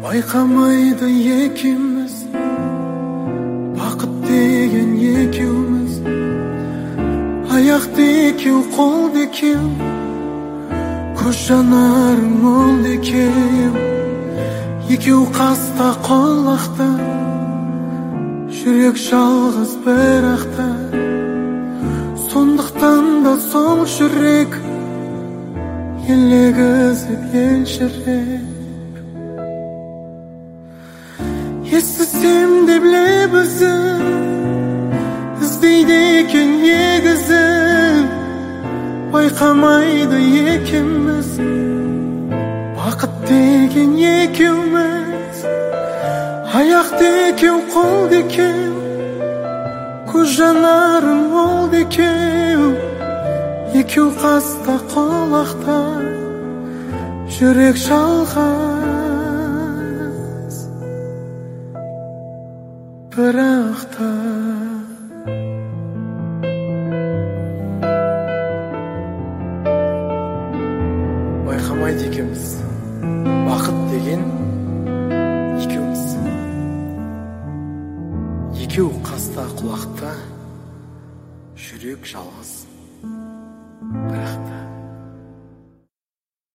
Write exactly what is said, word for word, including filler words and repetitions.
байқамайды екеуміз, бақыт деген екеуміз. Аяқты екеу, қолды екеу, көз жанарың молды екеу. Екеу қаста қолақта, жүрек жалғыз бірақта. Сондықтан да сол жүрек елегізіп елжіреп. Естісем де лебізін іздейді екен егізін. Байқамайды екеуміз, бақыт деген екеуміз. Аяқты екеу, қолды екеу, көз жанарың молды екеу. Екеу қаста қолақта, жүрек жалғыз бірақта. Байқамайды екеуміз, бақыт деген екеуміз. Екеу қаста құлақта, жүрек жалғыз бірақта.